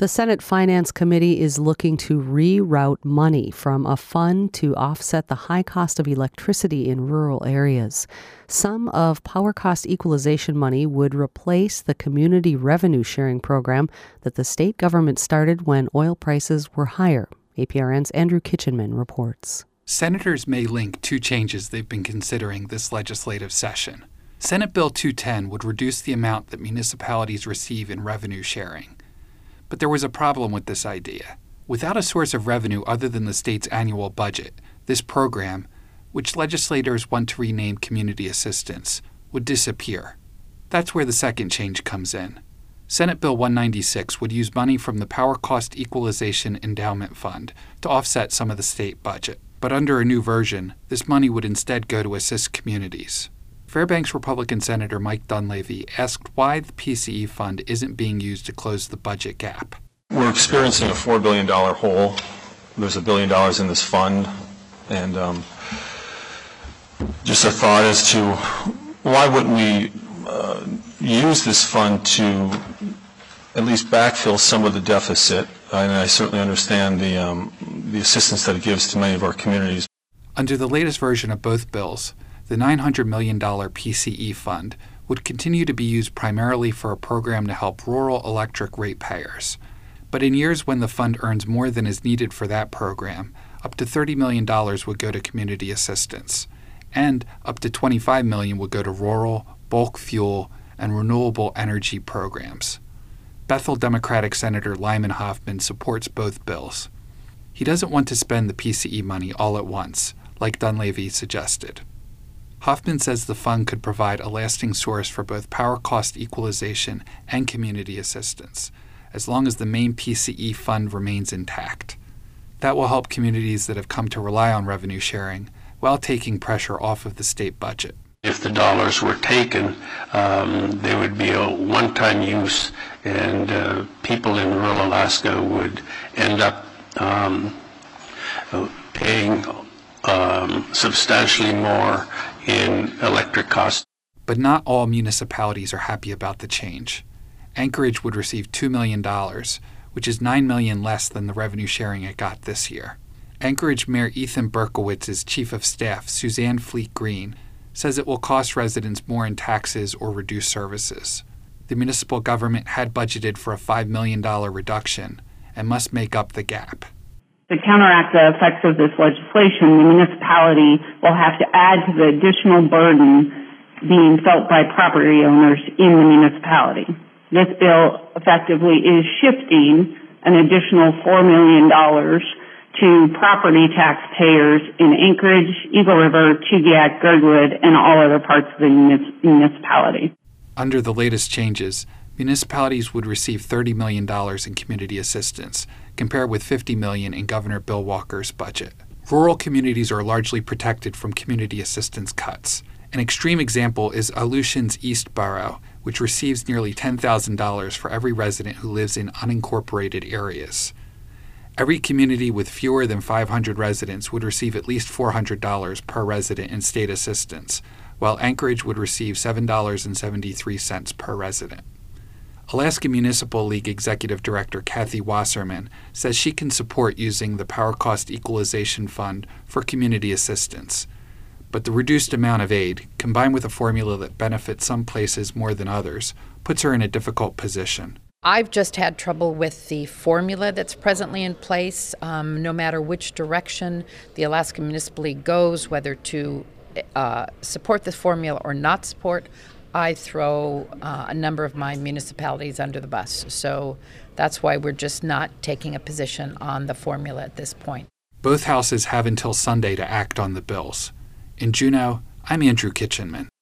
The Senate Finance Committee is looking to reroute money from a fund to offset the high cost of electricity in rural areas. Some of power cost equalization money would replace the community revenue sharing program that the state government started when oil prices were higher. APRN's Andrew Kitchenman reports. Senators may link two changes they've been considering this legislative session. Senate Bill 210 would reduce the amount that municipalities receive in revenue sharing. But there was a problem with this idea. Without a source of revenue other than the state's annual budget, this program, which legislators want to rename Community Assistance, would disappear. That's where the second change comes in. Senate Bill 196 would use money from the Power Cost Equalization Endowment Fund to offset some of the state budget. But under a new version, this money would instead go to assist communities. Fairbanks Republican Senator Mike Dunleavy asked why the PCE fund isn't being used to close the budget gap. We're experiencing a $4 billion hole. There's $1 billion in this fund. And just a thought as to why wouldn't we use this fund to at least backfill some of the deficit. And I certainly understand the assistance that it gives to many of our communities. Under the latest version of both bills, the $900 million PCE fund would continue to be used primarily for a program to help rural electric ratepayers. But in years when the fund earns more than is needed for that program, up to $30 million would go to community assistance, and up to $25 million would go to rural, bulk fuel, and renewable energy programs. Bethel Democratic Senator Lyman Hoffman supports both bills. He doesn't want to spend the PCE money all at once, like Dunleavy suggested. Hoffman says the fund could provide a lasting source for both power cost equalization and community assistance, as long as the main PCE fund remains intact. That will help communities that have come to rely on revenue sharing while taking pressure off of the state budget. If the dollars were taken, there would be a one-time use, and people in rural Alaska would end up paying substantially more in electric costs. But not all municipalities are happy about the change. Anchorage would receive $2 million, which is $9 million less than the revenue sharing it got this year. Anchorage Mayor Ethan Berkowitz's chief of staff, Suzanne Fleet Green, says it will cost residents more in taxes or reduce services. The municipal government had budgeted for a $5 million reduction and must make up the gap. To counteract the effects of this legislation, the municipality will have to add to the additional burden being felt by property owners in the municipality. This bill effectively is shifting an additional $4 million to property taxpayers in Anchorage, Eagle River, Chugiak, Girdwood, and all other parts of the municipality. Under the latest changes, municipalities would receive $30 million in community assistance, compared with $50 million in Governor Bill Walker's budget. Rural communities are largely protected from community assistance cuts. An extreme example is Aleutians East Borough, which receives nearly $10,000 for every resident who lives in unincorporated areas. Every community with fewer than 500 residents would receive at least $400 per resident in state assistance, while Anchorage would receive $7.73 per resident. Alaska Municipal League Executive Director Kathy Wasserman says she can support using the Power Cost Equalization Fund for community assistance. But the reduced amount of aid, combined with a formula that benefits some places more than others, puts her in a difficult position. I've just had trouble with the formula that's presently in place. No matter which direction the Alaska Municipal League goes, whether to support the formula or not support, I throw a number of my municipalities under the bus. So that's why we're just not taking a position on the formula at this point. Both houses have until Sunday to act on the bills. In Juneau, I'm Andrew Kitchenman.